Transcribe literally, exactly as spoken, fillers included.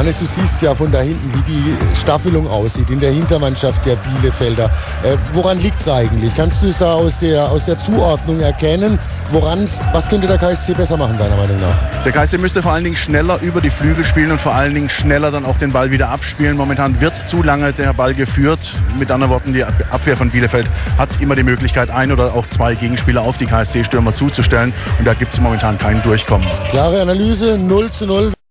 Hannes, du siehst ja von da hinten, wie die Staffelung aussieht, in der Hintermannschaft der Bielefelder. Äh, woran liegt es eigentlich? Kannst du es da aus der, aus der Zuordnung erkennen? Woran, was könnte der K S C besser machen, deiner Meinung nach? Der K S C müsste vor allen Dingen schneller über die Flügel spielen und vor allen Dingen schneller dann auch den Ball wieder abspielen. Momentan wird zu lange der Ball geführt. Mit anderen Worten, die Abwehr von Bielefeld hat immer die Möglichkeit, ein oder auch zwei Gegenspieler auf die K S C-Stürmer zuzustellen. Und da gibt es momentan kein Durchkommen. Klare Analyse, null zu null.